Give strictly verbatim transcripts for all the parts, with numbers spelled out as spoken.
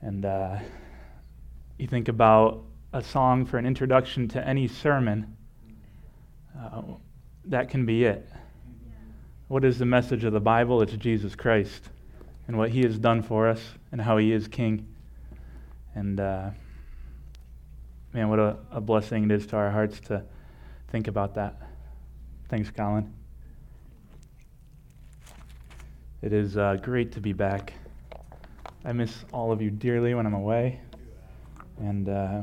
And uh, you think about a song for an introduction to any sermon, uh, that can be it. What is the message of the Bible? It's Jesus Christ and what he has done for us and how he is king. And uh, man, what a, a blessing it is to our hearts to think about that. Thanks, Colin. It is uh, great to be back. I miss all of you dearly when I'm away. And uh,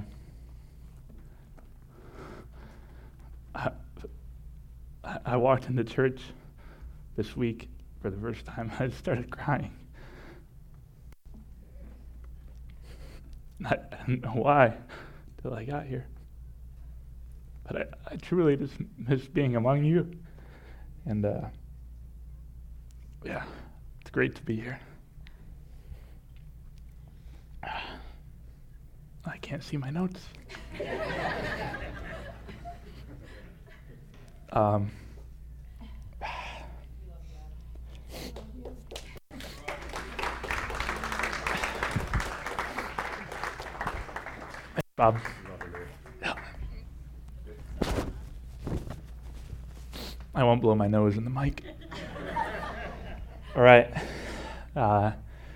I, I walked into church this week for the first time. I started crying. I, I don't know why till I got here. But I, I truly just miss being among you. And uh, yeah, it's great to be here. I can't see my notes. um, Bob. Yeah. I won't blow my nose in the mic. All right. Uh,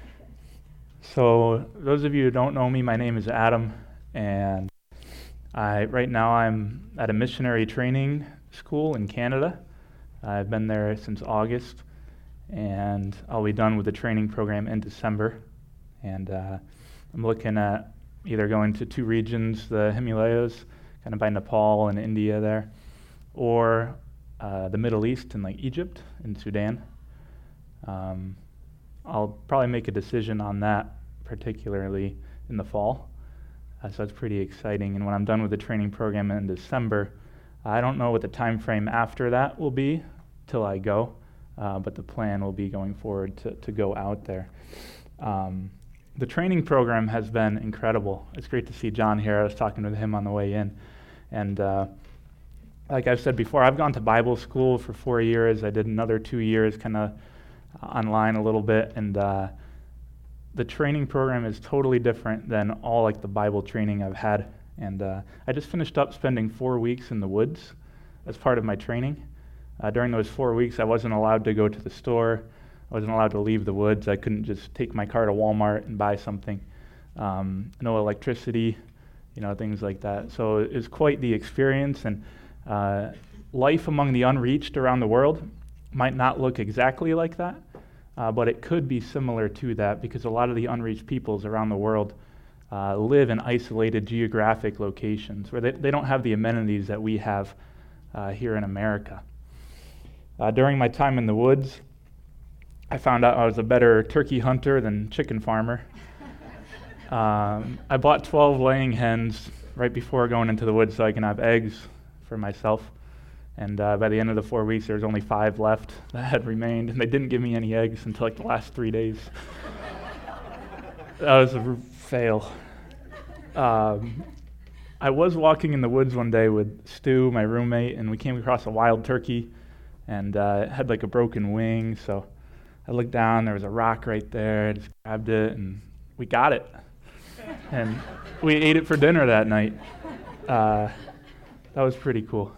so those of you who don't know me, my name is Adam, and I right now I'm at a missionary training school in Canada. I've been there since August, and I'll be done with the training program in December. And uh, I'm looking at either going to two regions, the Himalayas, kind of by Nepal and India there, or uh, the Middle East in like Egypt and Sudan. Um, I'll probably make a decision on that, particularly in the fall. Uh, so it's pretty exciting. And when I'm done with the training program in December, I don't know what the time frame after that will be till I go, uh, but the plan will be going forward to, to go out there. Um, The training program has been incredible. It's great to see John here. I was talking with him on the way in. And uh, like I've said before, I've gone to Bible school for four years. I did another two years kind of online a little bit. And uh, the training program is totally different than all like the Bible training I've had. And uh, I just finished up spending four weeks in the woods as part of my training. Uh, during those four weeks, I wasn't allowed to go to the store. I wasn't allowed to leave the woods. I couldn't just take my car to Walmart and buy something. Um, no electricity, you know, things like that. So it was quite the experience. And uh, life among the unreached around the world might not look exactly like that, uh, but it could be similar to that because a lot of the unreached peoples around the world uh, live in isolated geographic locations where they, they don't have the amenities that we have uh, here in America. Uh, during my time in the woods, I found out I was a better turkey hunter than chicken farmer. um, I bought twelve laying hens right before going into the woods so I can have eggs for myself. And uh, by the end of the four weeks, there was only five left that had remained, and they didn't give me any eggs until like the last three days. That was a r- fail. Um, I was walking in the woods one day with Stu, my roommate, and we came across a wild turkey, and uh, it had like a broken wing, so I looked down, there was a rock right there, I just grabbed it, and we got it. And we ate it for dinner that night. Uh, that was pretty cool.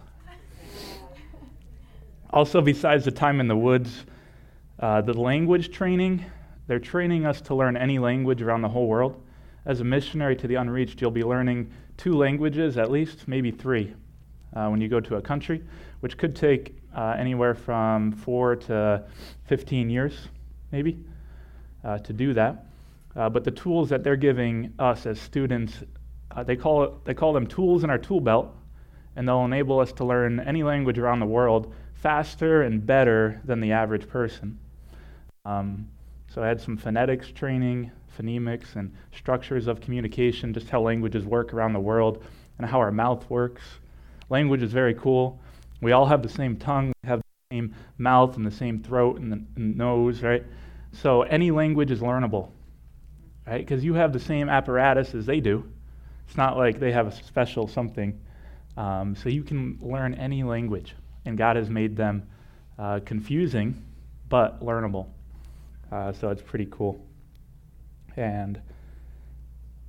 Also, besides the time in the woods, uh, the language training, they're training us to learn any language around the whole world. As a missionary to the unreached, you'll be learning two languages, at least, maybe three, uh, when you go to a country, which could take uh, anywhere from four to fifteen years, maybe, uh, to do that. Uh, but the tools that they're giving us as students, uh, they call it, they call them tools in our tool belt, and they'll enable us to learn any language around the world faster and better than the average person. Um, so I had some phonetics training, phonemics, and structures of communication, just how languages work around the world and how our mouth works. Language is very cool. We all have the same tongue, we have the same mouth and the same throat and the and nose, right? So any language is learnable, right? Because you have the same apparatus as they do. It's not like they have a special something. Um, so you can learn any language, and God has made them uh, confusing, but learnable. Uh, so it's pretty cool. And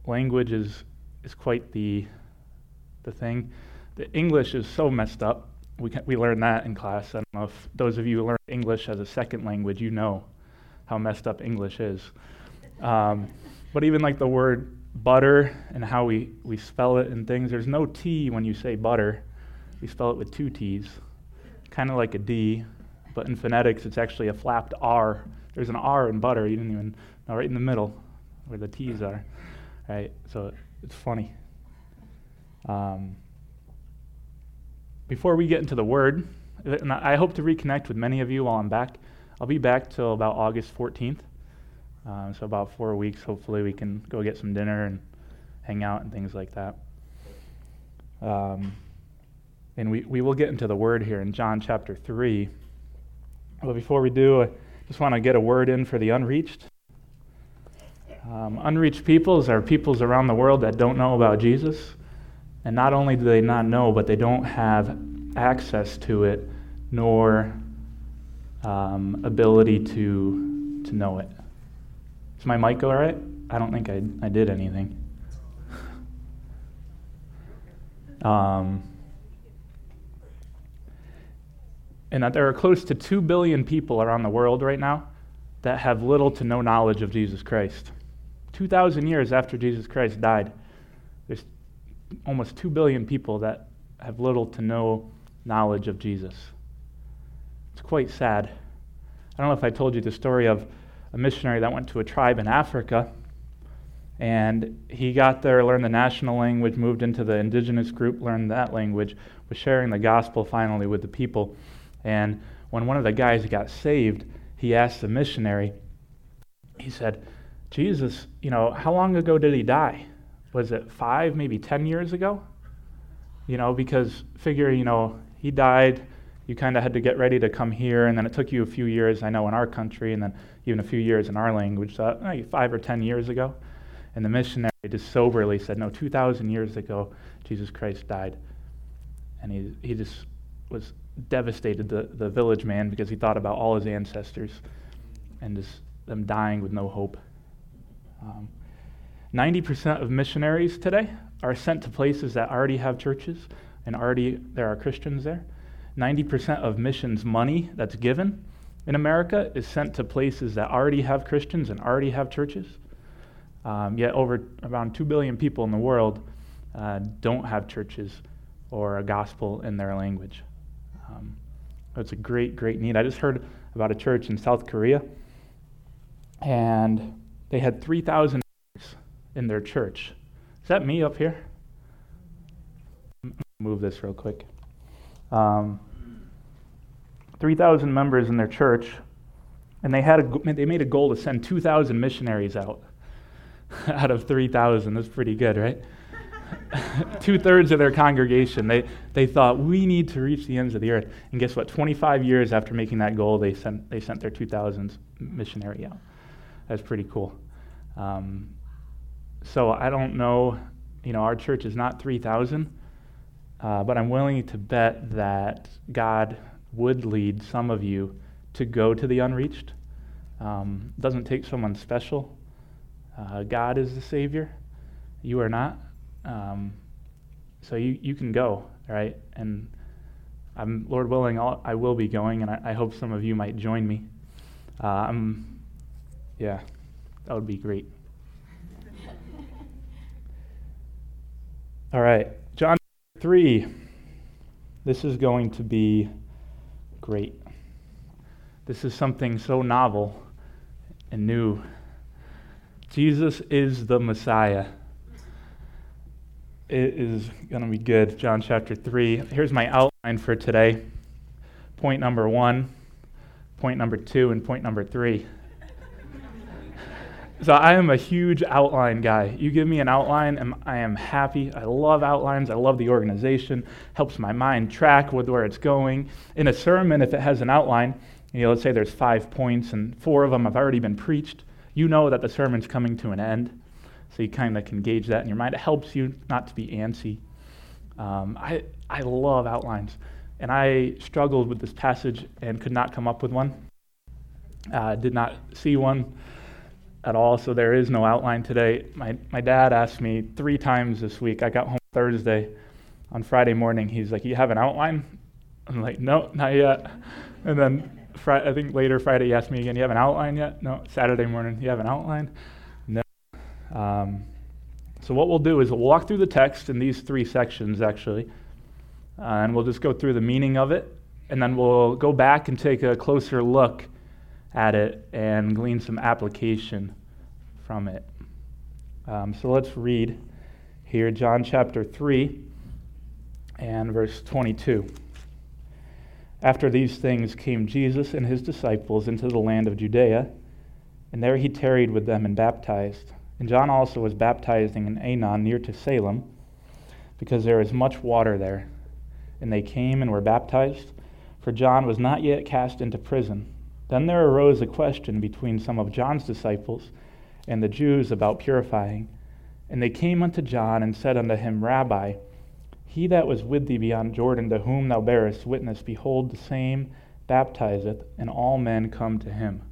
language is is quite the the thing. The English is so messed up. We can, we learned that in class. I don't know if those of you who learn English as a second language, you know how messed up English is. Um, but even like the word butter and how we, we spell it and things, there's no T when you say butter. We spell it with two T's, kind of like a D, but in phonetics it's actually a flapped R. There's an R in butter, you didn't even know, right in the middle where the T's are, right? So it's funny. Um, before we get into the word, and I hope to reconnect with many of you while I'm back. I'll be back till about August fourteenth, uh, so about four weeks. Hopefully we can go get some dinner and hang out and things like that. Um, and we, we will get into the word here in John chapter three. But before we do, I just want to get a word in for the unreached. Um, unreached peoples are peoples around the world that don't know about Jesus. And not only do they not know, but they don't have access to it, nor um, ability to to know it. Is my mic all right? I don't think I, I did anything. Um, and that there are close to two billion people around the world right now that have little to no knowledge of Jesus Christ. two thousand years after Jesus Christ died, there's almost two billion people that have little to no knowledge of Jesus. It's quite sad. I don't know if I told you the story of a missionary that went to a tribe in Africa, and he got there, learned the national language, moved into the indigenous group, learned that language, was sharing the gospel finally with the people. And when one of the guys got saved, he asked the missionary, he said, Jesus, you know, how long ago did he die? Was it five, maybe ten years ago? You know, because figure, you know, he died, you kind of had to get ready to come here, and then it took you a few years, I know, in our country, and then even a few years in our language, so maybe five or ten years ago. And the missionary just soberly said, no, two thousand years ago, Jesus Christ died. And he he just was devastated, the, the village man, because he thought about all his ancestors and just them dying with no hope. Um, ninety percent of missionaries today are sent to places that already have churches and already there are Christians there. ninety percent of missions money that's given in America is sent to places that already have Christians and already have churches. Um, yet over around two billion people in the world uh, don't have churches or a gospel in their language. Um, it's a great, great need. I just heard about a church in South Korea, and they had three thousand in their church. Is that me up here? Move this real quick. Um, three thousand members in their church, and they had a, they made a goal to send two thousand missionaries out. Out of three thousand, that's pretty good, right? Two-thirds of their congregation, they, they thought, we need to reach the ends of the earth. And guess what? twenty-five years after making that goal, they sent they sent their two thousandth missionary out. That's pretty cool. Um, so I don't know, you know, our church is not three thousand, uh, but I'm willing to bet that God would lead some of you to go to the unreached. Um, it doesn't take someone special. Uh, God is the Savior. You are not. Um, so you, you can go, right? And I'm, Lord willing, I'll, I will be going, and I, I hope some of you might join me. Uh, I'm, yeah, that would be great. All right, John three. This is going to be great. This is something so novel and new. Jesus is the Messiah. It is going to be good. John chapter three. Here's my outline for today. Point number one, point number two, and point number three. So I am a huge outline guy. You give me an outline, and I am happy. I love outlines. I love the organization. Helps my mind track with where it's going. In a sermon, if it has an outline, you know, let's say there's five points, and four of them have already been preached, you know that the sermon's coming to an end. So you kind of can gauge that in your mind. It helps you not to be antsy. Um, I I love outlines. And I struggled with this passage and could not come up with one. Uh, did not see one. at all, so there is no outline today. My my dad asked me three times this week. I got home Thursday. On Friday morning, he's like, "You have an outline?" I'm like, "No, not yet." And then Fri- I think later Friday he asked me again, "You have an outline yet?" "No." Saturday morning, "You have an outline?" "No." Um, so what we'll do is we'll walk through the text in these three sections, actually, uh, and we'll just go through the meaning of it, and then we'll go back and take a closer look at it and glean some application from it. Um, so let's read here John chapter three and verse twenty-two. After these things came Jesus and his disciples into the land of Judea, and there he tarried with them and baptized. And John also was baptizing in Aenon near to Salem, because there is much water there. And they came and were baptized, for John was not yet cast into prison. Then there arose a question between some of John's disciples and the Jews about purifying. And they came unto John and said unto him, Rabbi, he that was with thee beyond Jordan, to whom thou bearest witness, behold, the same baptizeth, and all men come to him.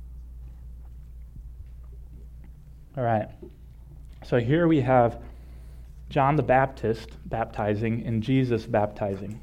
All right, so here we have John the Baptist baptizing and Jesus baptizing.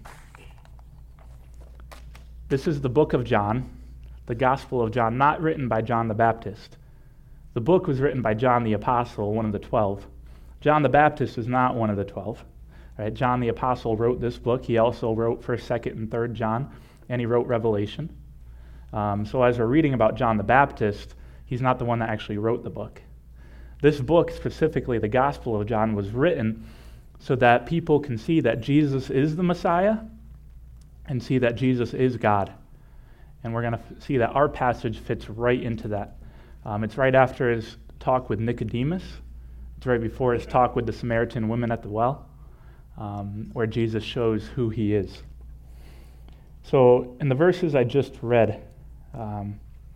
This is the book of John, the Gospel of John, not written by John the Baptist. The book was written by John the Apostle, one of the twelve. John the Baptist is not one of the twelve. Right? John the Apostle wrote this book. He also wrote first, second, and third John, and he wrote Revelation. Um, so as we're reading about John the Baptist, he's not the one that actually wrote the book. This book, specifically the Gospel of John, was written so that people can see that Jesus is the Messiah and see that Jesus is God. And we're going to f- see that our passage fits right into that. Um, it's right after his talk with Nicodemus. It's right before his talk with the Samaritan woman at the well, um, where Jesus shows who he is. So in the verses I just read, um,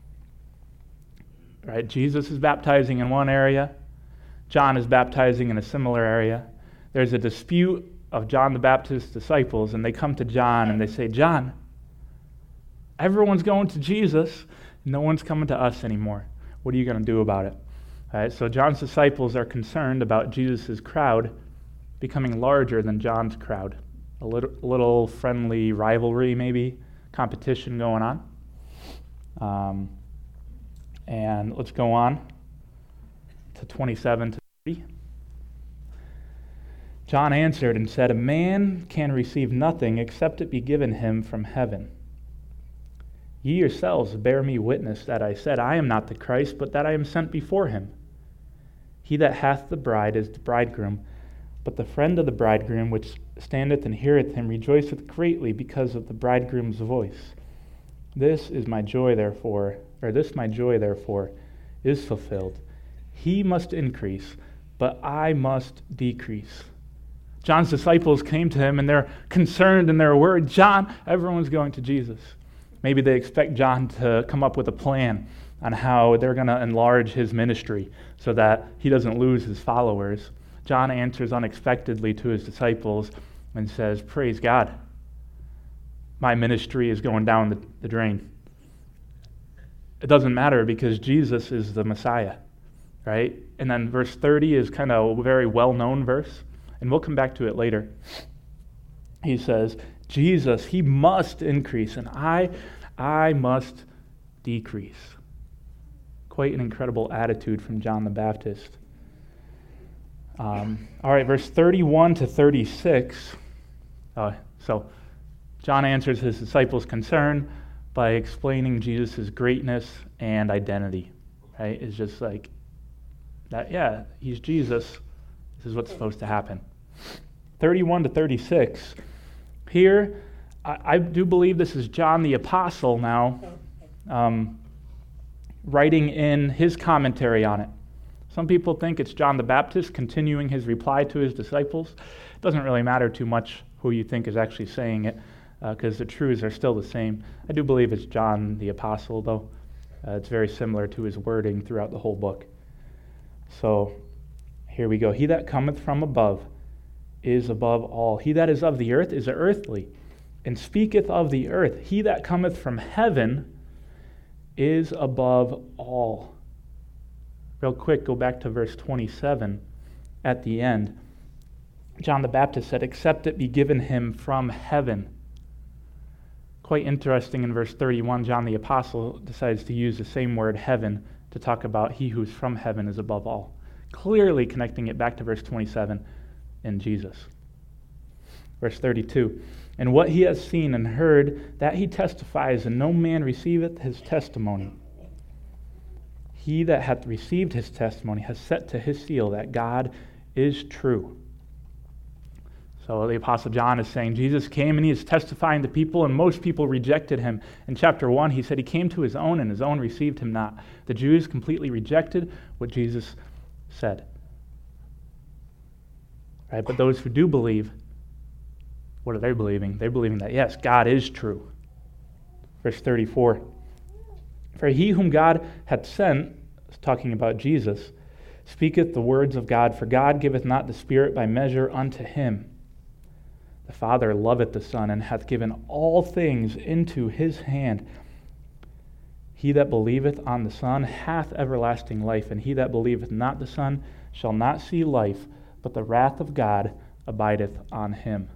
right, Jesus is baptizing in one area. John is baptizing in a similar area. There's a dispute of John the Baptist's disciples, and they come to John and they say, John, everyone's going to Jesus. No one's coming to us anymore. What are you going to do about it? All right, so John's disciples are concerned about Jesus' crowd becoming larger than John's crowd. A little, little friendly rivalry, maybe, competition going on. Um, and let's go on to twenty-seven to thirty. John answered and said, a man can receive nothing except it be given him from heaven. Ye yourselves bear me witness that I said, I am not the Christ, but that I am sent before him. He that hath the bride is the bridegroom, but the friend of the bridegroom, which standeth and heareth him, rejoiceth greatly because of the bridegroom's voice. This is my joy, therefore, or this my joy, therefore, is fulfilled. He must increase, but I must decrease. John's disciples came to him, and they're concerned and they're worried. John, everyone's going to Jesus. Maybe they expect John to come up with a plan on how they're going to enlarge his ministry so that he doesn't lose his followers. John answers unexpectedly to his disciples and says, praise God, my ministry is going down the, the drain. It doesn't matter because Jesus is the Messiah, right? And then verse thirty is kind of a very well-known verse, and we'll come back to it later. He says, Jesus, he must increase, and I, I must decrease. Quite an incredible attitude from John the Baptist. Um, all right, verse thirty-one to thirty-six. Uh, so John answers his disciples' concern by explaining Jesus' greatness and identity. Right? It's just like that, yeah, he's Jesus. This is what's supposed to happen. thirty-one to thirty-six. Here, I, I do believe this is John the Apostle now, um, writing in his commentary on it. Some people think it's John the Baptist continuing his reply to his disciples. It doesn't really matter too much who you think is actually saying it, because uh, the truths are still the same. I do believe it's John the Apostle, though. Uh, it's very similar to his wording throughout the whole book. So, here we go. He that cometh from above is above all. He that is of the earth is earthly, and speaketh of the earth. He that cometh from heaven is above all. Real quick, go back to verse twenty-seven at the end. John the Baptist said, "Except it be given him from heaven." Quite interesting, in verse thirty-one, John the Apostle decides to use the same word, heaven, to talk about he who's from heaven is above all, clearly connecting it back to verse twenty-seven in Jesus. Verse thirty-two, "And what he has seen and heard, that he testifies, and no man receiveth his testimony. He that hath received his testimony has set to his seal that God is true." So the Apostle John is saying Jesus came and he is testifying to people, and most people rejected him. In chapter one, he said he came to his own, and his own received him not. The Jews completely rejected what Jesus said. Right? But those who do believe, what are they believing? They're believing that, yes, God is true. Verse thirty-four, "For he whom God hath sent," talking about Jesus, "speaketh the words of God, for God giveth not the Spirit by measure unto him. The Father loveth the Son, and hath given all things into his hand. He that believeth on the Son hath everlasting life, and he that believeth not the Son shall not see life, but the wrath of God abideth on him."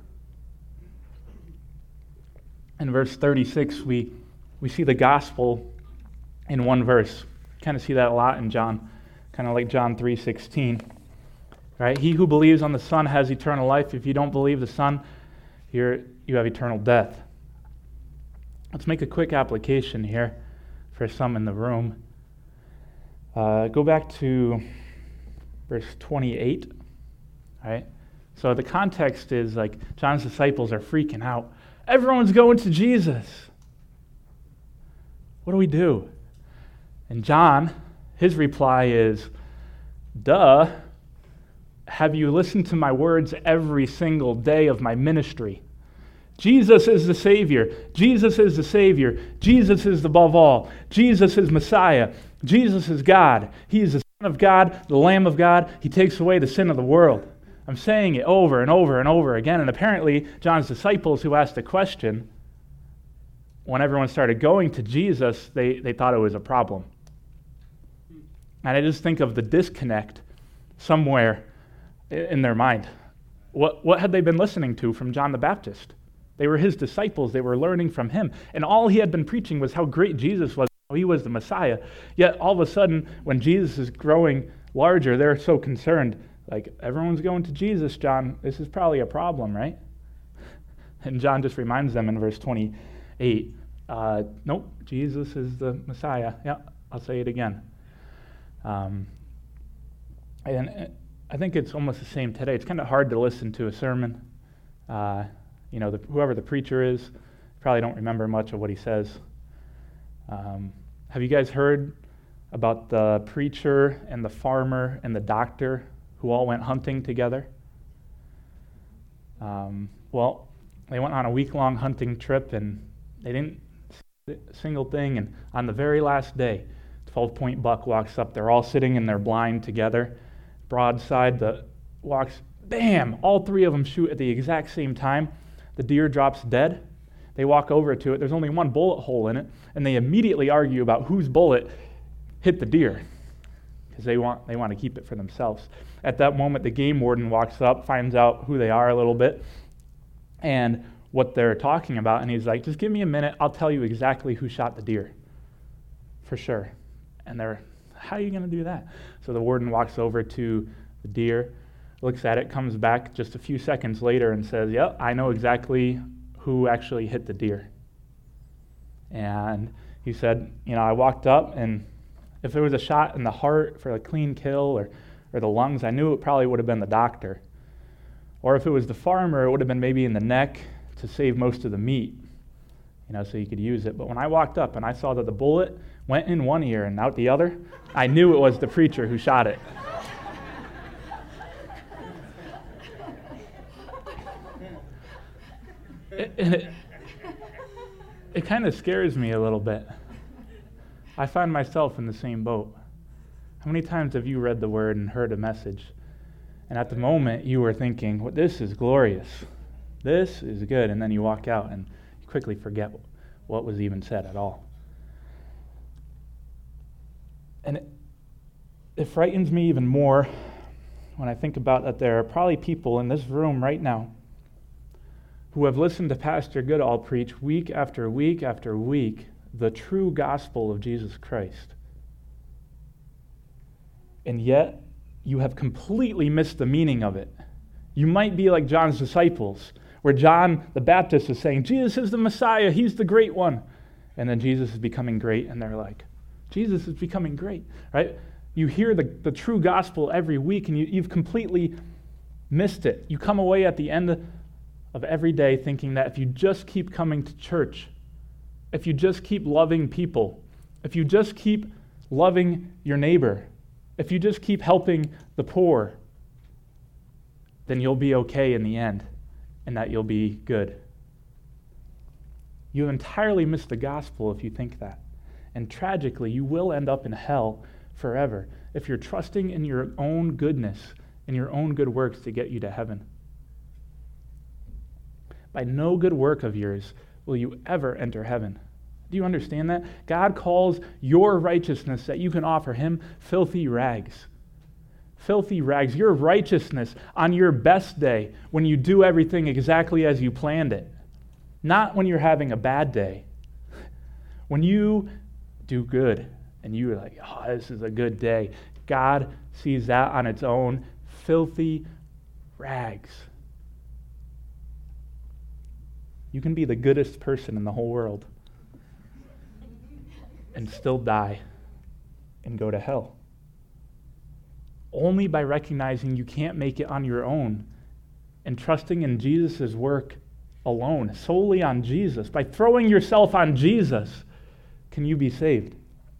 In verse thirty-six, we, we see the gospel in one verse. Kind of see that a lot in John, kind of like John three sixteen. Right? "He who believes on the Son has eternal life. If you don't believe the Son, you're, you have eternal death." Let's make a quick application here for some in the room. Uh, go back to verse twenty-eight. All right? So the context is like John's disciples are freaking out. Everyone's going to Jesus. What do we do? And John, his reply is, "Duh. Have you listened to my words every single day of my ministry? Jesus is the Savior. Jesus is the Savior. Jesus is above all. Jesus is Messiah. Jesus is God. He is the Son of God, the Lamb of God. He takes away the sin of the world." I'm saying it over and over and over again. And apparently, John's disciples who asked the question, when everyone started going to Jesus, they, they thought it was a problem. And I just think of the disconnect somewhere in their mind. What, what had they been listening to from John the Baptist? They were his disciples. They were learning from him. And all he had been preaching was how great Jesus was. How he was the Messiah. Yet all of a sudden, when Jesus is growing larger, they're so concerned. Like, everyone's going to Jesus, John. This is probably a problem, right? And John just reminds them in verse twenty-eight, uh, nope, Jesus is the Messiah. Yeah, I'll say it again. Um, and I think it's almost the same today. It's kind of hard to listen to a sermon. Uh, you know, the, whoever the preacher is, probably don't remember much of what he says. Um, have you guys heard about the preacher and the farmer and the doctor who all went hunting together? Um, well, they went on a week-long hunting trip, and they didn't see a single thing. And on the very last day, twelve-point buck walks up. They're all sitting in their blind together. Broadside, the walks, bam! All three of them shoot at the exact same time. The deer drops dead. They walk over to it. There's only one bullet hole in it, and they immediately argue about whose bullet hit the deer because they want they want to keep it for themselves. At that moment, the game warden walks up, finds out who they are a little bit, and what they're talking about, and he's like, "Just give me a minute. I'll tell you exactly who shot the deer, for sure." And they're, "How are you going to do that?" So the warden walks over to the deer, looks at it, comes back just a few seconds later and says, "Yep, I know exactly who actually hit the deer." And he said, "You know, I walked up, and if it was a shot in the heart for a clean kill or, or the lungs, I knew it probably would have been the doctor. Or if it was the farmer, it would have been maybe in the neck to save most of the meat, you know, so you could use it. But when I walked up and I saw that the bullet went in one ear and out the other, I knew it was the preacher who shot it." it, it, it kind of scares me a little bit. I find myself in the same boat. How many times have you read the word and heard a message, and at the moment you were thinking, well, this is glorious, this is good, and then you walk out and you quickly forget what was even said at all? And it, it frightens me even more when I think about that there are probably people in this room right now who have listened to Pastor Goodall preach week after week after week the true gospel of Jesus Christ. And yet, you have completely missed the meaning of it. You might be like John's disciples, where John the Baptist is saying, Jesus is the Messiah, he's the great one. And then Jesus is becoming great, and they're like, Jesus is becoming great, right? You hear the, the true gospel every week, and you, you've completely missed it. You come away at the end of every day thinking that if you just keep coming to church, if you just keep loving people, if you just keep loving your neighbor, if you just keep helping the poor, then you'll be okay in the end, and that you'll be good. You entirely miss the gospel if you think that. And tragically, you will end up in hell forever if you're trusting in your own goodness and your own good works to get you to heaven. By no good work of yours will you ever enter heaven. Do you understand that? God calls your righteousness that you can offer him filthy rags. Filthy rags. Your righteousness on your best day when you do everything exactly as you planned it. Not when you're having a bad day. When you do good and you're like, oh, this is a good day. God sees that on its own. Filthy rags. You can be the goodest person in the whole world and still die and go to hell. Only by recognizing you can't make it on your own and trusting in Jesus' work alone, solely on Jesus. By throwing yourself on Jesus, can you be saved?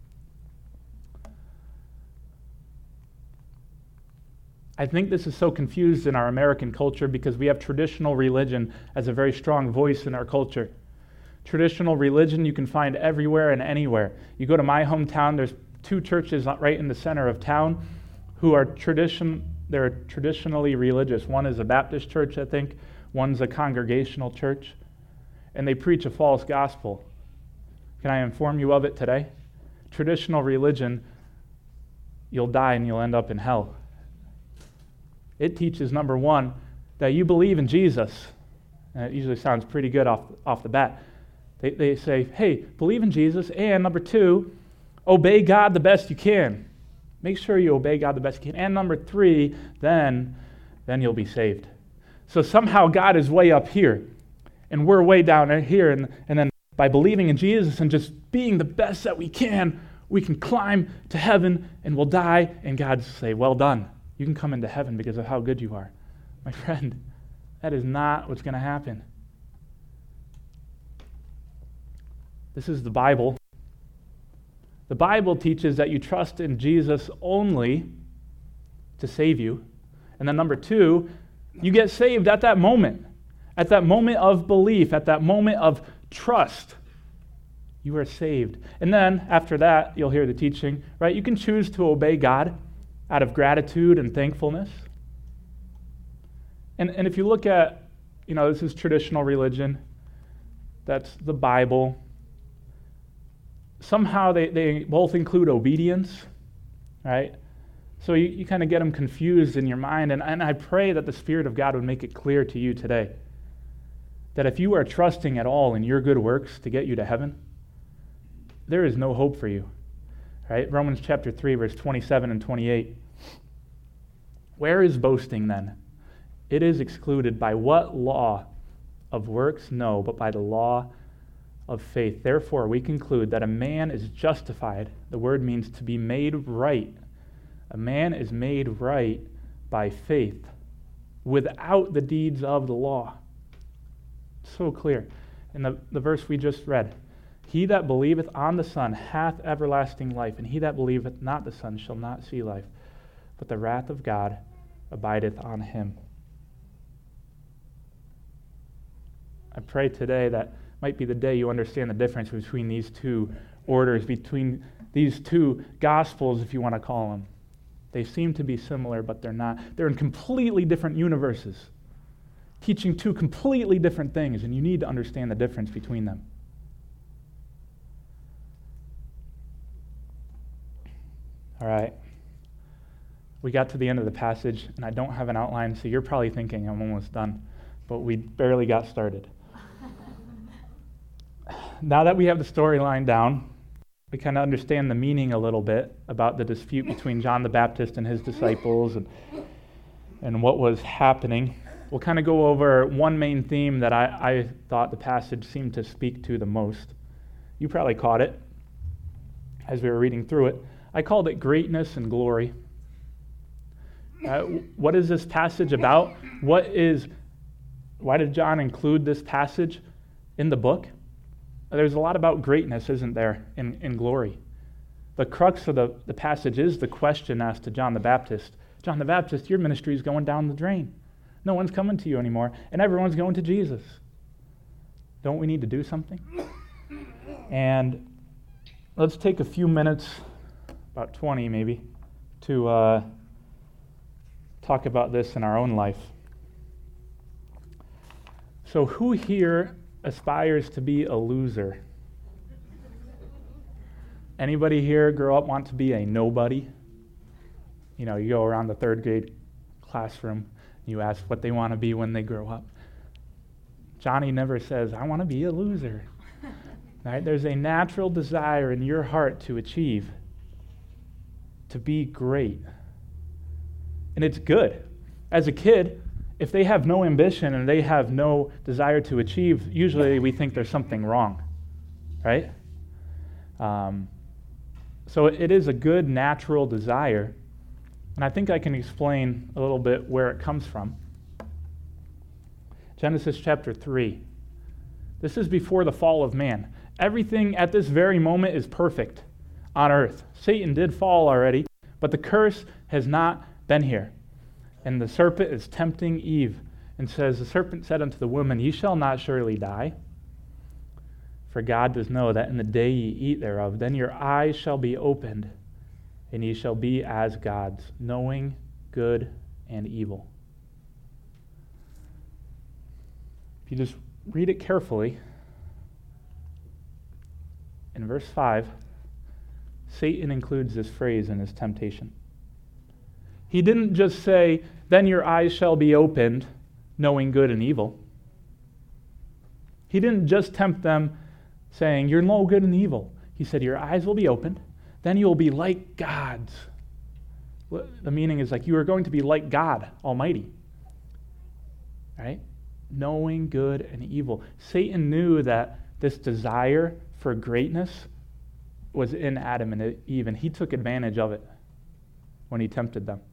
I think this is so confused in our American culture because we have traditional religion as a very strong voice in our culture. Traditional religion you can find everywhere and anywhere. You go to my hometown, there's two churches right in the center of town who are tradition, they're traditionally religious. One is a Baptist church, I think. One's a congregational church. And they preach a false gospel. Can I inform you of it today? Traditional religion, you'll die and you'll end up in hell. It teaches, number one, that you believe in Jesus. And it usually sounds pretty good off, off the bat. They, they say, hey, believe in Jesus, and number two, obey God the best you can. Make sure you obey God the best you can. And number three, then, then you'll be saved. So somehow God is way up here, and we're way down here, and, and then by believing in Jesus and just being the best that we can, we can climb to heaven, and we'll die, and God will say, well done. You can come into heaven because of how good you are. My friend, that is not what's going to happen. This is the Bible. The Bible teaches that you trust in Jesus only to save you. And then number two, you get saved at that moment. At that moment of belief, at that moment of trust, you are saved. And then after that, you'll hear the teaching, right? You can choose to obey God out of gratitude and thankfulness. And, and if you look at, you know, this is traditional religion, that's the Bible. Somehow they, they both include obedience, right? So you, you kind of get them confused in your mind, and, and I pray that the Spirit of God would make it clear to you today that if you are trusting at all in your good works to get you to heaven, there is no hope for you, right? Romans chapter three, verse twenty-seven and twenty-eight. Where is boasting then? It is excluded. By what law of works? No, but by the law of faith. Therefore, we conclude that a man is justified. The word means to be made right. A man is made right by faith without the deeds of the law. So clear. In the, the verse we just read, he that believeth on the Son hath everlasting life, and he that believeth not the Son shall not see life, but the wrath of God abideth on him. I pray today that might be the day you understand the difference between these two orders, between these two gospels, if you want to call them. They seem to be similar, but they're not. They're in completely different universes, teaching two completely different things, and you need to understand the difference between them. All right. we got to the end of the passage, and I don't have an outline, so you're probably thinking I'm almost done, but we barely got started. Now that we have the storyline down, we kind of understand the meaning a little bit about the dispute between John the Baptist and his disciples and, and what was happening. We'll kind of go over one main theme that I, I thought the passage seemed to speak to the most. You probably caught it as we were reading through it. I called it greatness and glory. Uh, what is this passage about? What is, why did John include this passage in the book? There's a lot about greatness, isn't there, in, in glory. The crux of the, the passage is the question asked to John the Baptist. John the Baptist, your ministry is going down the drain. No one's coming to you anymore, and everyone's going to Jesus. Don't we need to do something? And let's take a few minutes, about twenty maybe, to uh, talk about this in our own life. So who here aspires to be a loser? Anybody here grow up want to be a nobody? You know, you go around the third grade classroom, you ask what they want to be when they grow up. Johnny never says, I want to be a loser. Right? There's a natural desire in your heart to achieve, to be great. And it's good. As a kid, if they have no ambition and they have no desire to achieve, usually we think there's something wrong, right? Um, so it is a good natural desire, and I think I can explain a little bit where it comes from. Genesis chapter three. This is before the fall of man. Everything at this very moment is perfect on earth. Satan did fall already, but the curse has not been here. And the serpent is tempting Eve and says, the serpent said unto the woman, ye shall not surely die. For God does know that in the day ye eat thereof, then your eyes shall be opened, and ye shall be as gods, knowing good and evil. If you just read it carefully, in verse five, Satan includes this phrase in his temptation. He didn't just say, then your eyes shall be opened, knowing good and evil. He didn't just tempt them saying, you're no good and evil. He said, your eyes will be opened, then you will be like gods. The meaning is like you are going to be like God Almighty. Right? Knowing good and evil. Satan knew that this desire for greatness was in Adam and Eve, and he took advantage of it when he tempted them.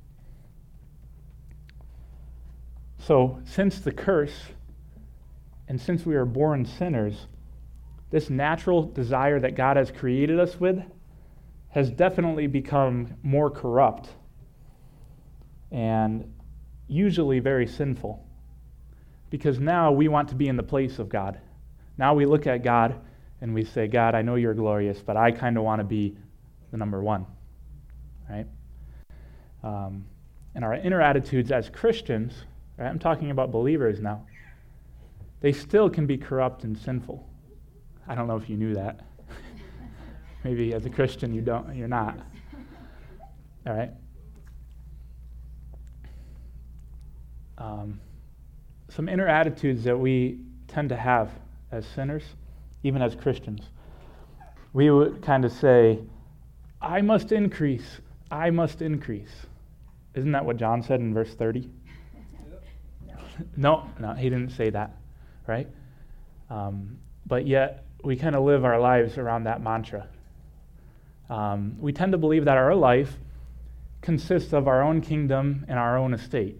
So, since the curse, and since we are born sinners, this natural desire that God has created us with has definitely become more corrupt and usually very sinful. Because now we want to be in the place of God. Now we look at God and we say, God, I know you're glorious, but I kind of want to be the number one. Right? Um, and our inner attitudes as Christians, right, I'm talking about believers now, they still can be corrupt and sinful. I don't know if you knew that. Maybe as a Christian you don't, you're not. All right? Um, some inner attitudes that we tend to have as sinners, even as Christians. We would kind of say, I must increase, I must increase. Isn't that what John said in verse thirty? No, no, he didn't say that, right? Um, but yet, we kind of live our lives around that mantra. Um, we tend to believe that our life consists of our own kingdom and our own estate.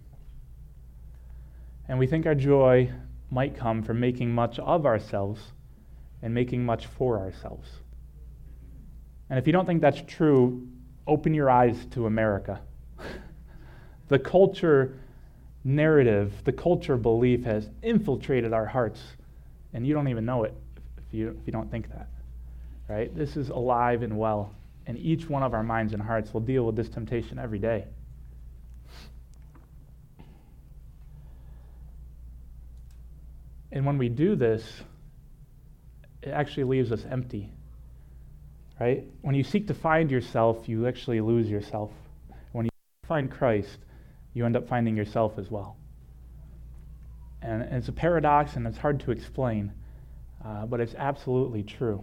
And we think our joy might come from making much of ourselves and making much for ourselves. And if you don't think that's true, open your eyes to America. The culture narrative, the culture belief has infiltrated our hearts, and you don't even know it if you, if you don't think that. Right? This is alive and well, and each one of our minds and hearts will deal with this temptation every day. And when we do this, it actually leaves us empty. Right? When you seek to find yourself, you actually lose yourself. When you find Christ, you end up finding yourself as well. And it's a paradox, and it's hard to explain, uh, but it's absolutely true.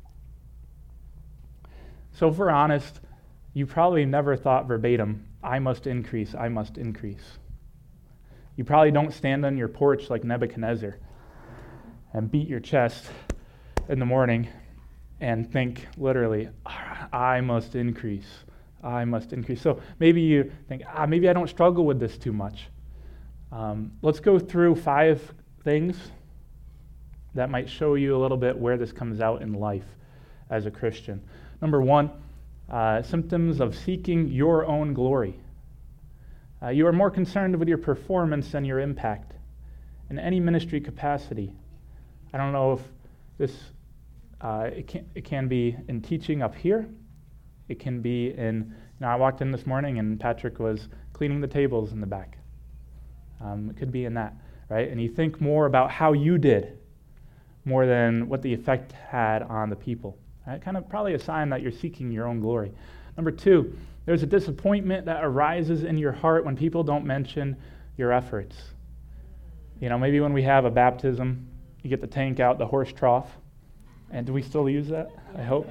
So if we're honest, you probably never thought verbatim, I must increase, I must increase. You probably don't stand on your porch like Nebuchadnezzar and beat your chest in the morning and think literally, I must increase, I must increase. So maybe you think, ah, maybe I don't struggle with this too much. Um, let's go through five things that might show you a little bit where this comes out in life as a Christian. Number one, uh, symptoms of seeking your own glory. Uh, you are more concerned with your performance than your impact in any ministry capacity. I don't know if this, uh, it can, it can be in teaching up here. It can be in, you know, I walked in this morning and Patrick was cleaning the tables in the back. Um, it could be in that, right? And you think more about how you did more than what the effect had on the people. Right? Kind of probably a sign that you're seeking your own glory. Number two, there's a disappointment that arises in your heart when people don't mention your efforts. You know, maybe when we have a baptism, you get the tank out, the horse trough. And do we still use that? I hope.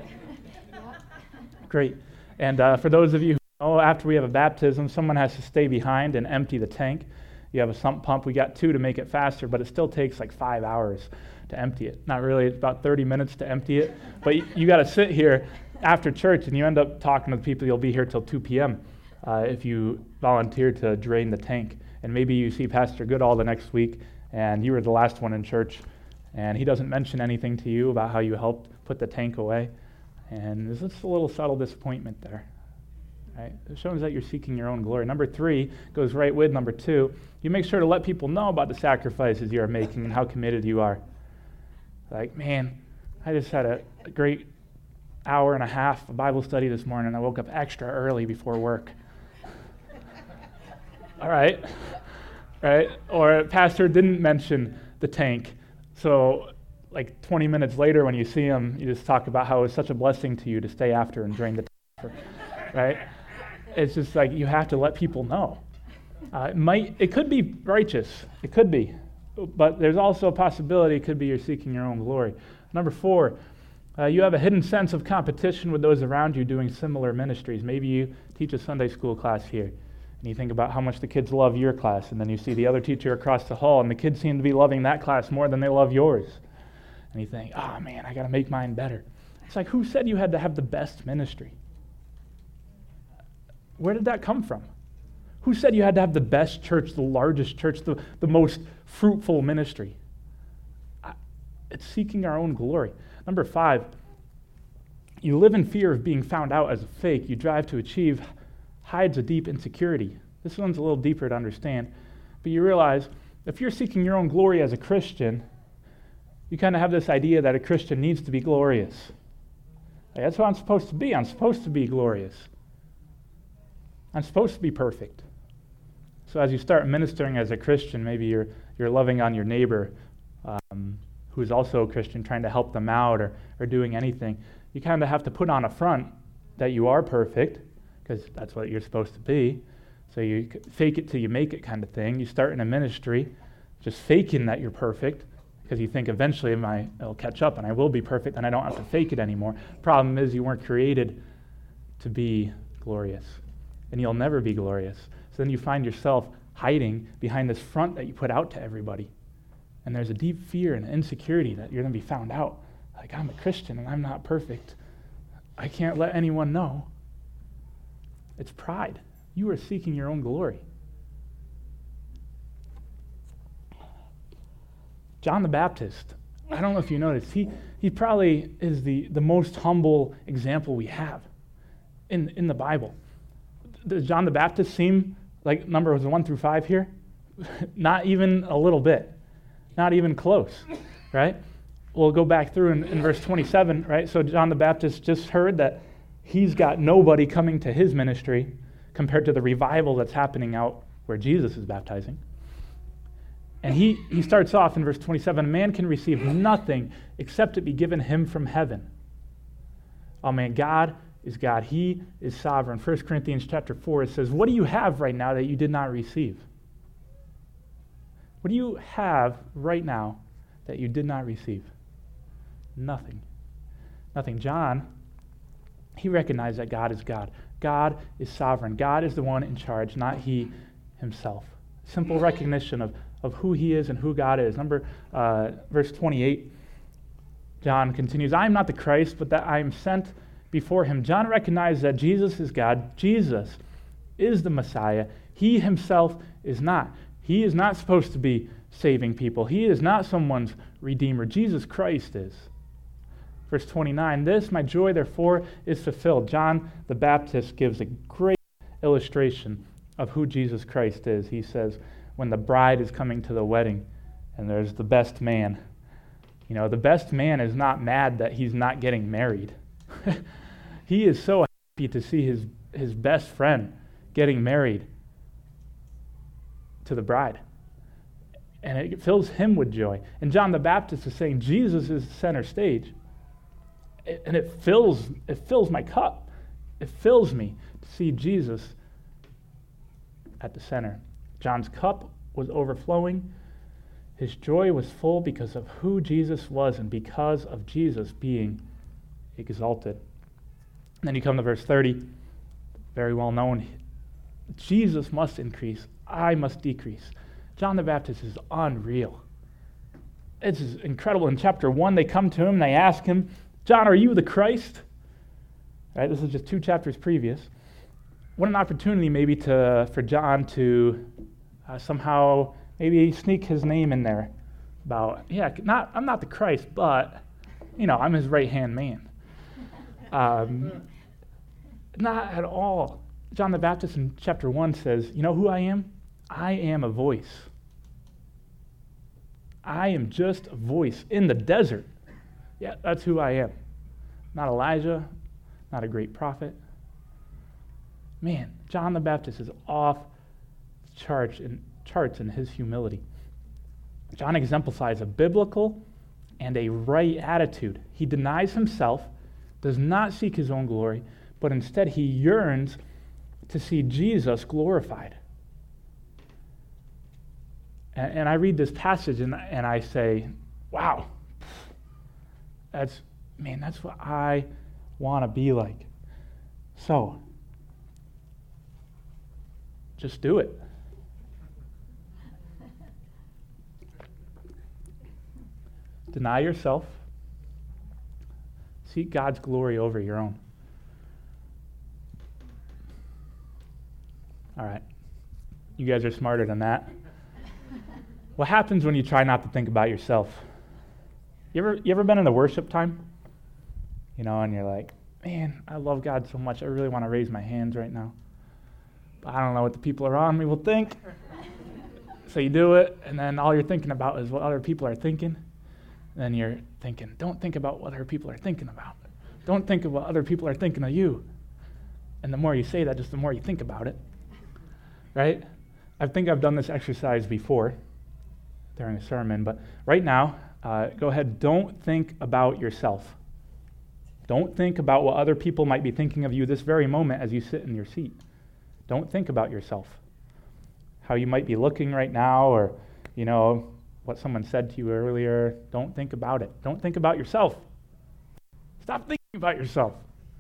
Great. And uh, for those of you who know, after we have a baptism, someone has to stay behind and empty the tank. You have a sump pump. We got two to make it faster, but it still takes like five hours to empty it. Not really. It's about thirty minutes to empty it. But you, you got to sit here after church, and you end up talking to the people. You'll be here till two p.m. Uh, if you volunteer to drain the tank. And maybe you see Pastor Goodall the next week, and you were the last one in church, and he doesn't mention anything to you about how you helped put the tank away. And there's just a little subtle disappointment there. Right? It shows that you're seeking your own glory. Number three goes right with number two. You make sure to let people know about the sacrifices you are making and how committed you are. Like, man, I just had a, a great hour and a half of Bible study this morning. I woke up extra early before work. All right. Right? Or pastor didn't mention the tank. So like twenty minutes later when you see him, you just talk about how it was such a blessing to you to stay after and drain the tank. Right? It's just like you have to let people know. Uh, it might, it could be righteous. It could be. But there's also a possibility it could be you're seeking your own glory. Number four, uh, you have a hidden sense of competition with those around you doing similar ministries. Maybe you teach a Sunday school class here, and you think about how much the kids love your class, and then you see the other teacher across the hall, and the kids seem to be loving that class more than they love yours. And you think, oh man, I got to make mine better. It's like, who said you had to have the best ministry? Where did that come from? Who said you had to have the best church, the largest church, the, the most fruitful ministry? It's seeking our own glory. Number five, you live in fear of being found out as a fake. You drive to achieve hides a deep insecurity. This one's a little deeper to understand. But you realize if you're seeking your own glory as a Christian, you kind of have this idea that a Christian needs to be glorious. Like, that's what I'm supposed to be. I'm supposed to be glorious. I'm supposed to be perfect. So as you start ministering as a Christian, maybe you're you're loving on your neighbor um, who's also a Christian, trying to help them out or, or doing anything. You kind of have to put on a front that you are perfect, because that's what you're supposed to be. So you fake it till you make it kind of thing. You start in a ministry just faking that you're perfect, because you think eventually my, it'll catch up and I will be perfect and I don't have to fake it anymore. Problem is you weren't created to be glorious, and you'll never be glorious. So then you find yourself hiding behind this front that you put out to everybody. And there's a deep fear and insecurity that you're going to be found out. Like, I'm a Christian and I'm not perfect. I can't let anyone know. It's pride. You are seeking your own glory. John the Baptist, I don't know if you noticed, he, he probably is the, the most humble example we have in, in the Bible. Does John the Baptist seem like numbers one through five here? Not even a little bit. Not even close, right? We'll go back through in, in verse twenty-seven, right? So John the Baptist just heard that he's got nobody coming to his ministry compared to the revival that's happening out where Jesus is baptizing. And he, he starts off in verse twenty-seven, a man can receive nothing except it be given him from heaven. Oh man, God is God. He is sovereign. First Corinthians chapter four, it says, what do you have right now that you did not receive? What do you have right now that you did not receive? Nothing. Nothing. John, he recognized that God is God. God is sovereign. God is the one in charge, not he himself. Simple recognition of, of who he is and who God is. Number uh, verse twenty-eight, John continues, I am not the Christ, but that I am sent before him. John recognized that Jesus is God. Jesus is the Messiah. He himself is not. He is not supposed to be saving people. He is not someone's redeemer. Jesus Christ is. Verse twenty-nine, this, my joy, therefore, is fulfilled. John the Baptist gives a great illustration of who Jesus Christ is. He says, when the bride is coming to the wedding and there's the best man, you know, the best man is not mad that he's not getting married. He is so happy to see his, his best friend getting married to the bride. And it fills him with joy. And John the Baptist is saying Jesus is the center stage. And it fills, it fills my cup. It fills me to see Jesus at the center. John's cup was overflowing. His joy was full because of who Jesus was and because of Jesus being exalted. And then you come to verse thirty, very well known. Jesus must increase, I must decrease. John the Baptist is unreal. It's incredible. In chapter one, they come to him, they ask him, John, are you the Christ? Right, this is just two chapters previous. What an opportunity maybe to for John to uh, somehow maybe sneak his name in there about, yeah, not I'm not the Christ, but, you know, I'm his right-hand man. Um, not at all. John the Baptist in chapter one says, you know who I am? I am a voice. I am just a voice in the desert. Yeah, that's who I am. Not Elijah, not a great prophet. Man, John the Baptist is off charts in, charts in his humility. John exemplifies a biblical and a right attitude. He denies himself, does not seek his own glory, but instead he yearns to see Jesus glorified. And, and I read this passage and, and I say, wow, that's, man, that's what I want to be like. So, just do it. Deny yourself. Seek God's glory over your own. All right. You guys are smarter than that. What happens when you try not to think about yourself? You ever you ever been in a worship time? You know, and you're like, man, I love God so much. I really want to raise my hands right now. But I don't know what the people around me will think. So you do it, and then all you're thinking about is what other people are thinking. And then you're thinking, don't think about what other people are thinking about. Don't think of what other people are thinking of you. And the more you say that, just the more you think about it. Right? I think I've done this exercise before during a sermon, but right now, uh, go ahead, don't think about yourself. Don't think about what other people might be thinking of you this very moment as you sit in your seat. Don't think about yourself. How you might be looking right now, or, you know, what someone said to you earlier. Don't think about it. Don't think about yourself. Stop thinking about yourself.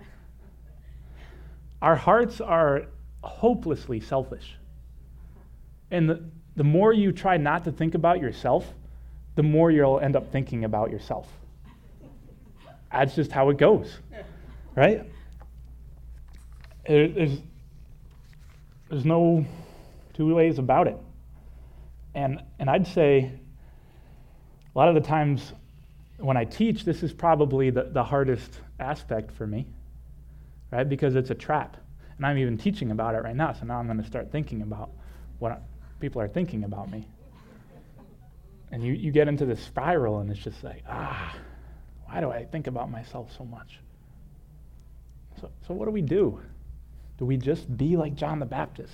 Our hearts are hopelessly selfish. And the, the more you try not to think about yourself, the more you'll end up thinking about yourself. That's just how it goes, right? There's, there's no two ways about it. And and I'd say a lot of the times when I teach, this is probably the, the hardest aspect for me, right? Because it's a trap. And I'm even teaching about it right now, so now I'm going to start thinking about what I, people are thinking about me. And you, you get into this spiral, and it's just like, ah, why do I think about myself so much? So, so what do we do? Do we just be like John the Baptist?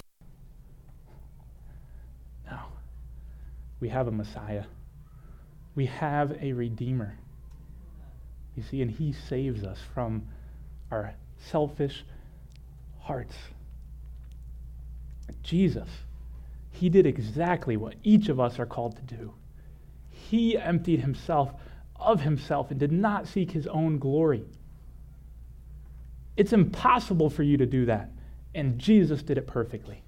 No. We have a Messiah. We have a Redeemer. You see, and he saves us from our selfish hearts. Jesus, he did exactly what each of us are called to do. He emptied himself of himself and did not seek his own glory. It's impossible for you to do that, and Jesus did it perfectly.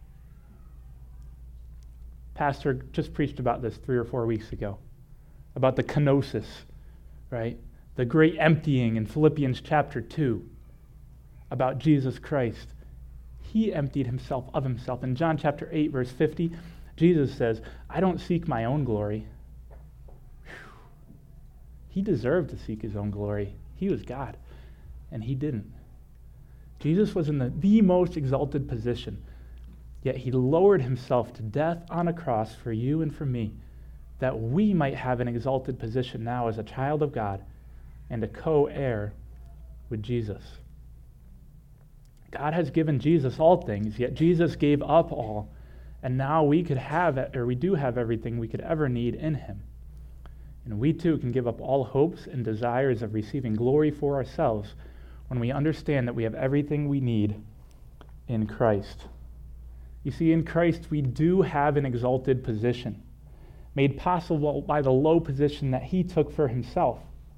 Pastor just preached about this three or four weeks ago, about the kenosis, right? The great emptying in Philippians chapter two, about Jesus Christ. He emptied himself of himself. In John chapter eight, verse fifty, Jesus says, I don't seek my own glory. Whew. He deserved to seek his own glory. He was God, and he didn't. Jesus was in the, the most exalted position, yet he lowered himself to death on a cross for you and for me, that we might have an exalted position now as a child of God and a co-heir with Jesus. God has given Jesus all things, yet Jesus gave up all, and now we could have, or we do have everything we could ever need in him. And we too can give up all hopes and desires of receiving glory for ourselves when we understand that we have everything we need in Christ. You see, in Christ we do have an exalted position, made possible by the low position that he took for himself.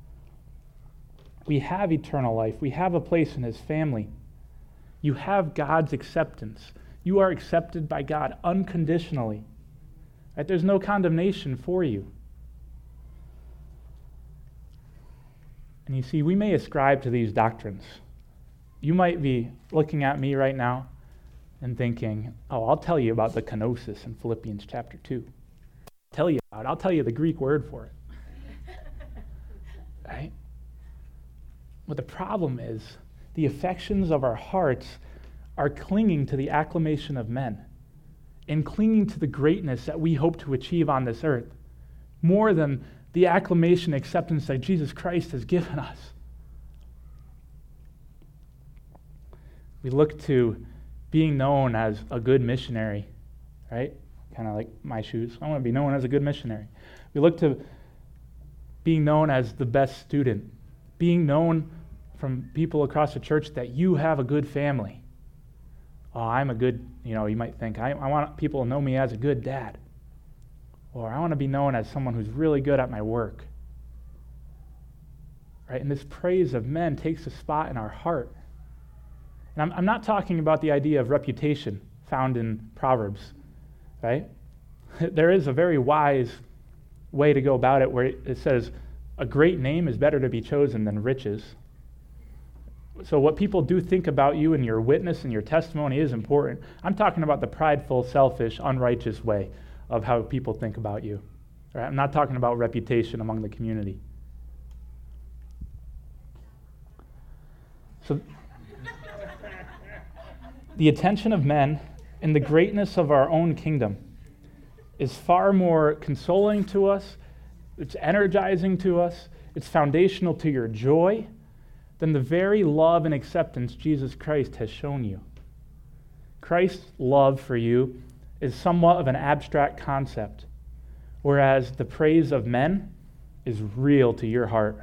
We have eternal life. We have a place in his family. You have God's acceptance. You are accepted by God unconditionally. Right? There's no condemnation for you. And you see, we may ascribe to these doctrines. You might be looking at me right now and thinking, oh, I'll tell you about the kenosis in Philippians chapter two. I'll tell you about it. I'll tell you the Greek word for it. Right? But the problem is, the affections of our hearts are clinging to the acclamation of men and clinging to the greatness that we hope to achieve on this earth, more than the acclamation and acceptance that Jesus Christ has given us. We look to being known as a good missionary, right? Kind of like my shoes. I want to be known as a good missionary. We look to being known as the best student, being known from people across the church that you have a good family. Oh, I'm a good, you know, you might think, I, I want people to know me as a good dad. Or I want to be known as someone who's really good at my work. Right? And this praise of men takes a spot in our heart. And I'm, I'm not talking about the idea of reputation found in Proverbs, right? There is a very wise way to go about it where it says, a great name is better to be chosen than riches. So what people do think about you and your witness and your testimony is important. I'm talking about the prideful, selfish, unrighteous way of how people think about you. Right? I'm not talking about reputation among the community. So the attention of men and the greatness of our own kingdom is far more consoling to us, it's energizing to us, it's foundational to your joy than the very love and acceptance Jesus Christ has shown you. Christ's love for you is somewhat of an abstract concept, whereas the praise of men is real to your heart.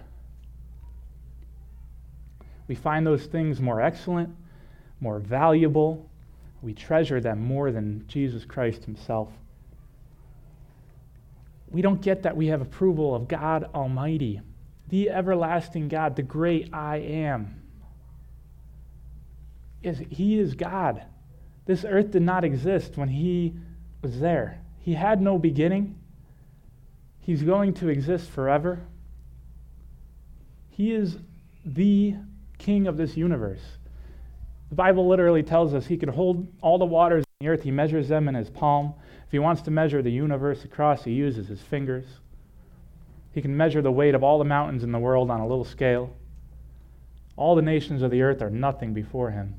We find those things more excellent, more valuable. We treasure them more than Jesus Christ himself. We don't get that we have approval of God Almighty, the everlasting God, the great I am. Yes, he is God. This earth did not exist when he was there. He had no beginning. He's going to exist forever. He is the king of this universe. The Bible literally tells us he could hold all the waters on the earth. He measures them in his palm. If he wants to measure the universe across, he uses his fingers. He can measure the weight of all the mountains in the world on a little scale. All the nations of the earth are nothing before him.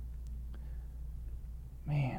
Man.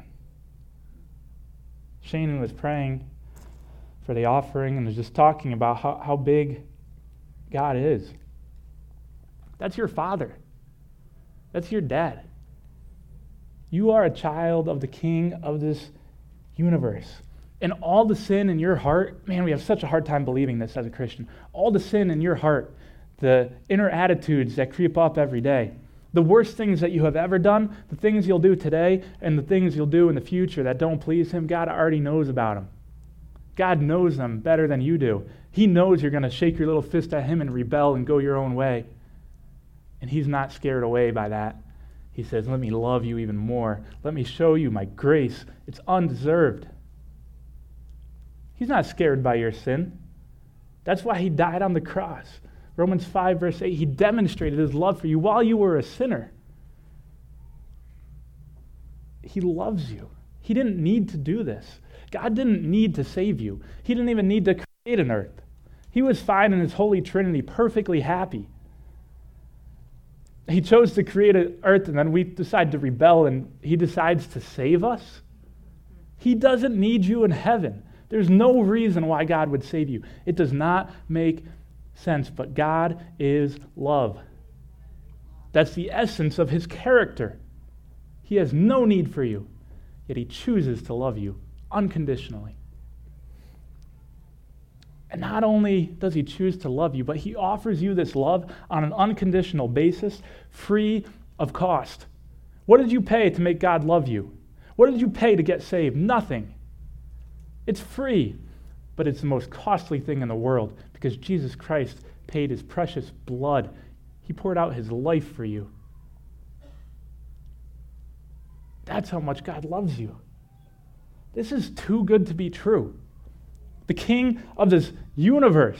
Shane was praying for the offering and was just talking about how, how big God is. That's your father. That's your dad. You are a child of the King of this universe. And all the sin in your heart, man, we have such a hard time believing this as a Christian. All the sin in your heart, the inner attitudes that creep up every day, The worst things that you have ever done, the things you'll do today, and the things you'll do in the future that don't please him, God already knows about them. God knows them better than you do. He knows you're going to shake your little fist at him and rebel and go your own way. And he's not scared away by that. He says, let me love you even more. Let me show you my grace. It's undeserved. He's not scared by your sin. That's why he died on the cross. Romans five, verse eight, he demonstrated his love for you while you were a sinner. He loves you. He didn't need to do this. God didn't need to save you. He didn't even need to create an earth. He was fine in his Holy Trinity, perfectly happy. He chose to create an earth, and then we decide to rebel, and he decides to save us. He doesn't need you in heaven. There's no reason why God would save you. It does not make sense, but God is love. That's the essence of his character. He has no need for you, yet he chooses to love you unconditionally. And not only does he choose to love you, but he offers you this love on an unconditional basis, free of cost. What did you pay to make God love you? What did you pay to get saved? Nothing. It's free, but it's the most costly thing in the world because Jesus Christ paid his precious blood. He poured out his life for you. That's how much God loves you. This is too good to be true. The King of this universe,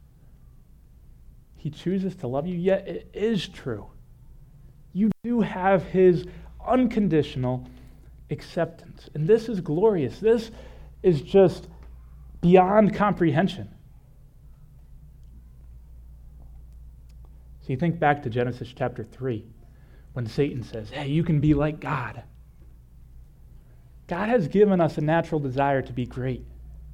he chooses to love you, yet it is true. You do have his unconditional acceptance. And this is glorious. This is just beyond comprehension. So you think back to Genesis chapter three, when Satan says, hey, you can be like God. God has given us a natural desire to be great.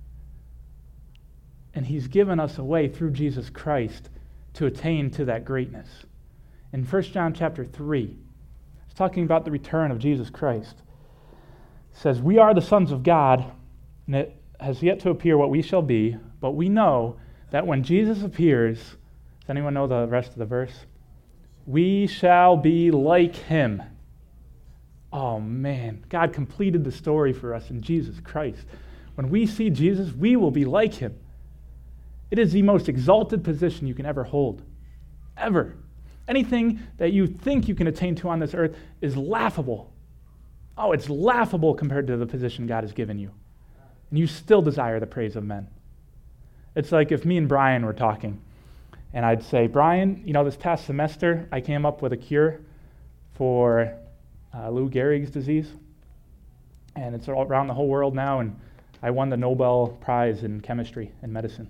And he's given us a way through Jesus Christ to attain to that greatness. In First John chapter three, it's talking about the return of Jesus Christ. It says, we are the sons of God, and it has yet to appear what we shall be, but we know that when Jesus appears, does anyone know the rest of the verse? We shall be like him. Oh man, God completed the story for us in Jesus Christ. When we see Jesus, we will be like him. It is the most exalted position you can ever hold. Ever. Anything that you think you can attain to on this earth is laughable. Oh, it's laughable compared to the position God has given you. And you still desire the praise of men. It's like if me and Brian were talking, and I'd say, Brian, you know, this past semester, I came up with a cure for uh, Lou Gehrig's disease. And it's all around the whole world now, and I won the Nobel Prize in chemistry and medicine.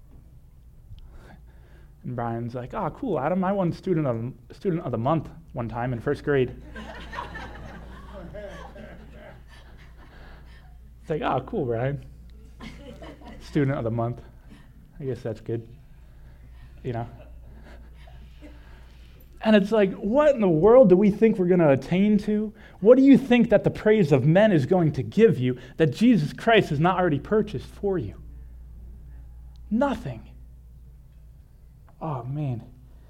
And Brian's like, oh, cool, Adam, I won student of, student of the month one time in first grade. It's like, oh, cool, Brian. Student of the month. I guess that's good. You know? And it's like, what in the world do we think we're going to attain to? What do you think that the praise of men is going to give you that Jesus Christ has not already purchased for you? Nothing. Oh, man.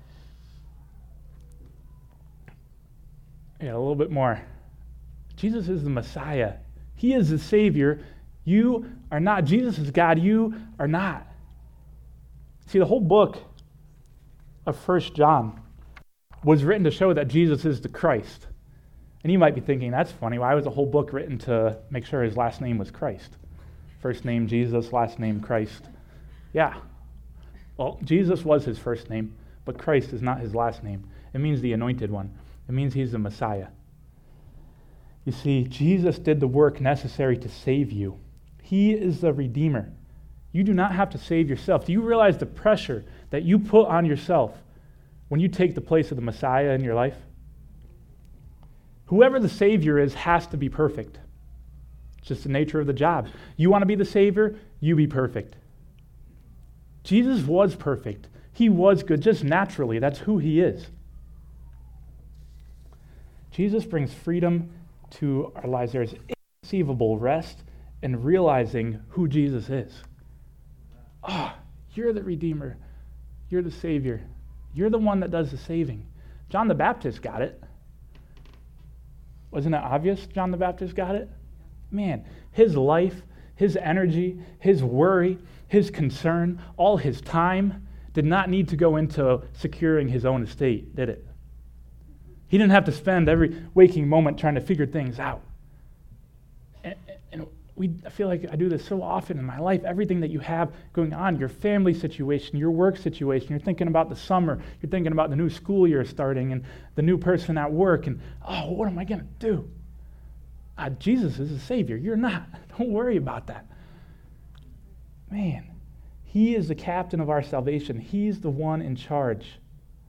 Yeah, a little bit more. Jesus is the Messiah. He is the Savior. You are not. Jesus is God. You are not. See, the whole book of First John was written to show that Jesus is the Christ. And you might be thinking, that's funny. Why was the whole book written to make sure his last name was Christ? First name Jesus, last name Christ. Yeah. Well, Jesus was his first name, but Christ is not his last name. It means the anointed one. It means he's the Messiah. You see, Jesus did the work necessary to save you. He is the Redeemer. You do not have to save yourself. Do you realize the pressure that you put on yourself when you take the place of the Messiah in your life? Whoever the Savior is has to be perfect. It's just the nature of the job. You want to be the Savior? You be perfect. Jesus was perfect. He was good, just naturally. That's who he is. Jesus brings freedom to our lives. There's inconceivable rest in realizing who Jesus is. Ah, oh, you're the Redeemer. You're the Savior. You're the one that does the saving. John the Baptist got it. Wasn't it obvious John the Baptist got it? Man, his life, his energy, his worry, his concern, all his time did not need to go into securing his own estate, did it? He didn't have to spend every waking moment trying to figure things out. And, and we, I feel like I do this so often in my life. Everything that you have going on, your family situation, your work situation, you're thinking about the summer, you're thinking about the new school year starting and the new person at work, and, oh, what am I going to do? Uh, Jesus is a Savior. You're not. Don't worry about that. Man, He is the captain of our salvation. He's the one in charge.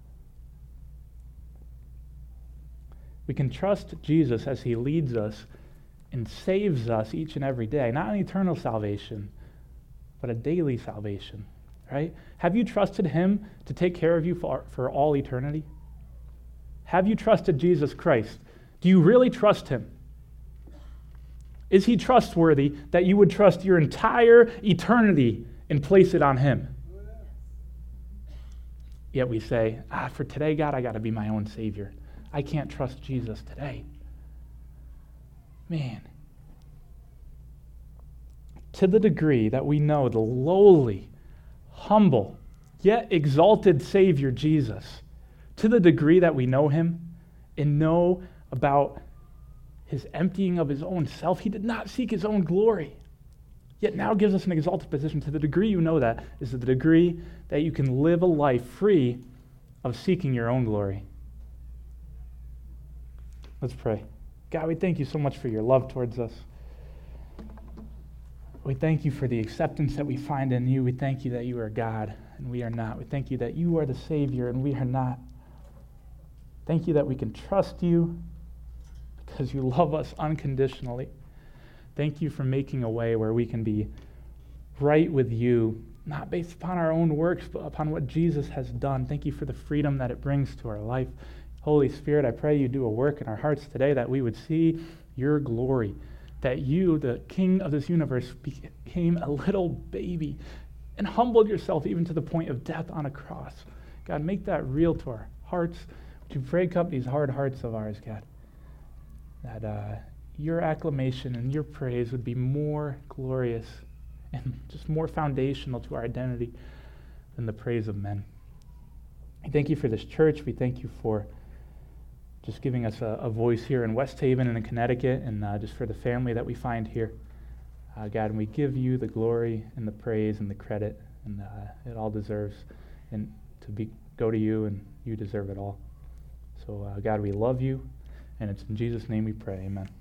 We can trust Jesus as He leads us and saves us each and every day. Not an eternal salvation, but a daily salvation, right? Have you trusted Him to take care of you for, for all eternity? Have you trusted Jesus Christ? Do you really trust Him? Is He trustworthy that you would trust your entire eternity and place it on Him? Yet we say, ah, for today, God, I got to be my own Savior. I can't trust Jesus today. Man, to the degree that we know the lowly, humble, yet exalted Savior Jesus, to the degree that we know Him and know about His emptying of His own self, He did not seek His own glory, yet now gives us an exalted position. To the degree you know that is the degree that you can live a life free of seeking your own glory. Let's pray. God, we thank You so much for Your love towards us. We thank You for the acceptance that we find in You. We thank You that You are God and we are not. We thank You that You are the Savior and we are not. Thank You that we can trust You because You love us unconditionally. Thank You for making a way where we can be right with You, not based upon our own works, but upon what Jesus has done. Thank You for the freedom that it brings to our life. Holy Spirit, I pray You do a work in our hearts today that we would see Your glory, that You, the King of this universe, became a little baby and humbled Yourself even to the point of death on a cross. God, make that real to our hearts. Would You break up these hard hearts of ours, God, that uh, Your acclamation and Your praise would be more glorious and just more foundational to our identity than the praise of men. We thank You for this church. We thank You for just giving us a, a voice here in West Haven and in Connecticut, and uh, just for the family that we find here. Uh, God, and we give You the glory and the praise and the credit, and uh, it all deserves and to be go to You, and You deserve it all. So, uh, God, we love You, and it's in Jesus' name we pray. Amen.